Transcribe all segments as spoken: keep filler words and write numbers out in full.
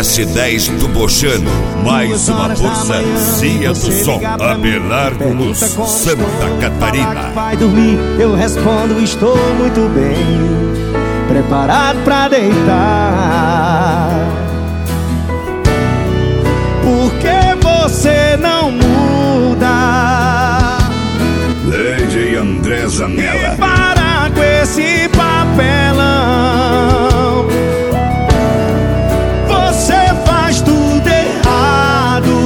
S dez do Bochano, mais uma força, Cia do Som, Abelardo Luz, Santa Catarina. Vai dormir, eu respondo, estou muito bem, preparado pra deitar. Por que você não muda? Lady André Zanella. E para com esse papelão, você faz tudo errado.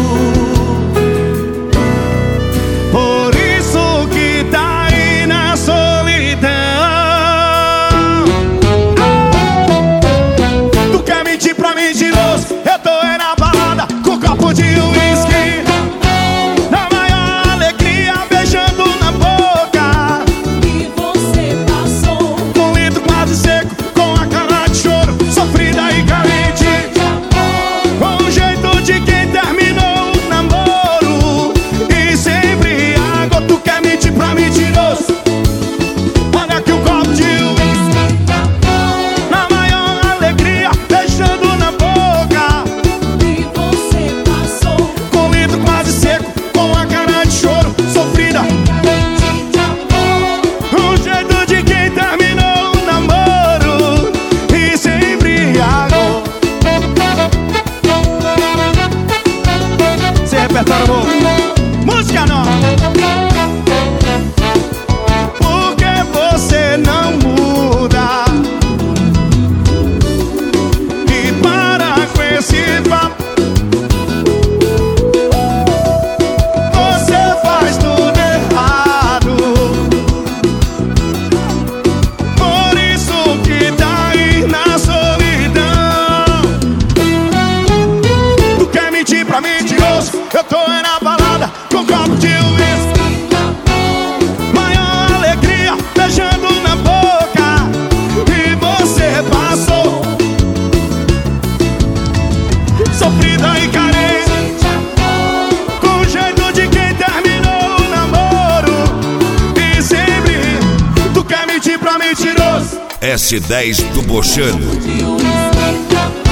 Por isso que tá aí na solidão. Tu quer mentir pra mentiroso? Eu tô aí na balada com um copo de uísque, na maior alegria, beijando na boca. E você passou Com um litro quase seco, com a cara de choro, sofrida e carente, com o jeito de quem terminou o namoro e se embriagou. Tu quer mentir pra mentiroso? Olha aqui o copo de uísque, na maior alegria, beijando na boca. e você passou Com um litro quase seco, com a cara de choro, sofrida, carente de amor. o jeito de quem terminou o namoro e se embriagou. Sem repertório novo, música nova. Por que você não muda? E para com esse papo, você faz tudo errado. Por isso que tá aí na solidão. Tu quer mentir pra mentiroso? Eu tô aí na balada com um copo de uísque, maior alegria, beijando na boca. E você passou sofrida e carente, com o jeito de quem terminou o namoro e sempre tu quer mentir pra mentiroso. S dez do Bochano. De uísque.